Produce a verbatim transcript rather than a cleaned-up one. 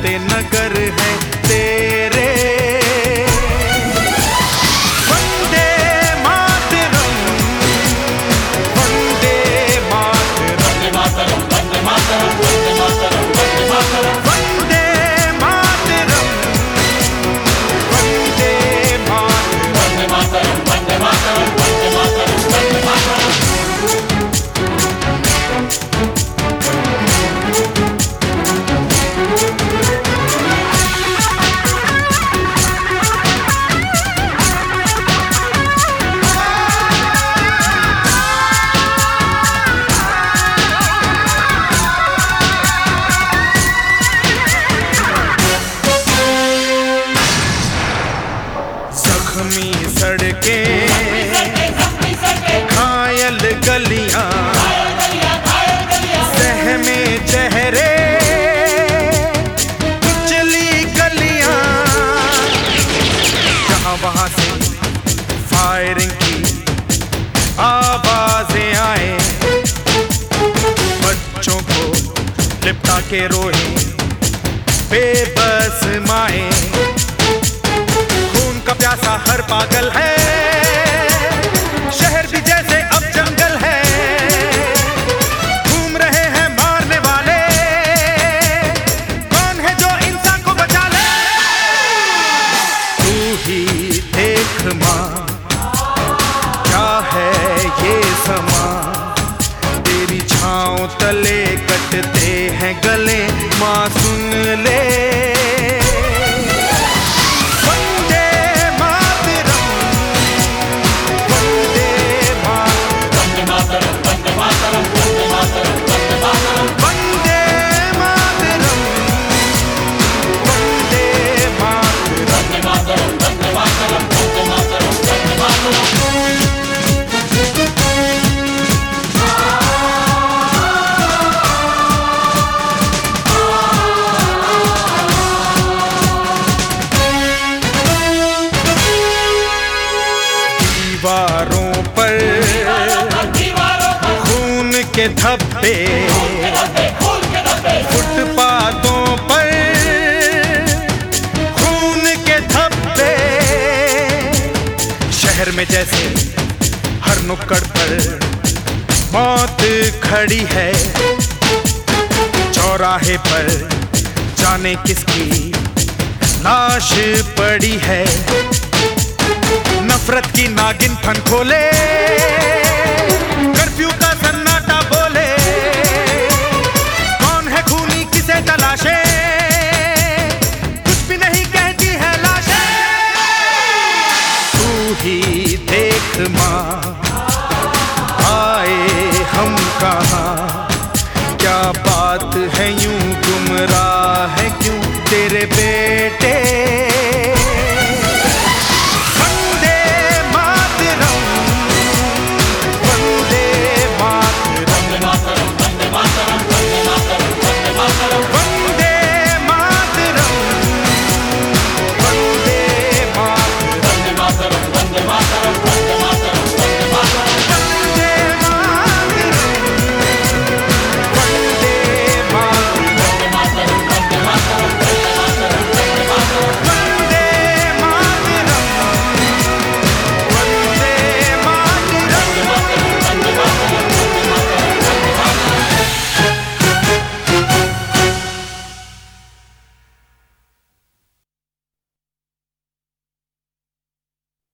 नाचते नगर है तेरे। वंदे मातरम, वंदे मातरम, वंदे मातरम, वंदे मातरम, वंदे मातरम, वंदे मातरम, वंदे मातरम, वंदे मातरम, वंदे मातरम, वंदे मातरम, वंदे मातरम, वंदे मातरम। जख्मी सड़कें, घायल गलियां, सहमे चेहरे, कुचली गलियां, जहां वहां से फायरिंग की आवाजें आए, बच्चों को लिपटा के रोए बेबस माए। का प्यासा हर पागल है, शहर भी जैसे अब जंगल है। घूम रहे हैं मारने वाले, कौन है जो इंसान को बचा ले? तू ही देख माँ, क्या है ये समा, तेरी छाँव तले कटते हैं गले, माँ सुन ले। दीवारों पर खून के धब्बे, फुटपाथों पर खून के धब्बे, शहर में जैसे हर नुक्कड़ पर मौत खड़ी है। चौराहे पर जाने किसकी लाश पड़ी है। नफरत की नागिन फन खोले, कर्फ्यू का सन्नाटा बोले, कौन है खूनी किसे तलाशे, कुछ भी नहीं कहती है लाशें। तू ही देख माँ, आए हम कहाँ, क्या बात है यूं गुमराह